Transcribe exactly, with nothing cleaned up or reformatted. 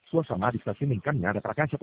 Sua chamada está sendo encaminhada para a caixa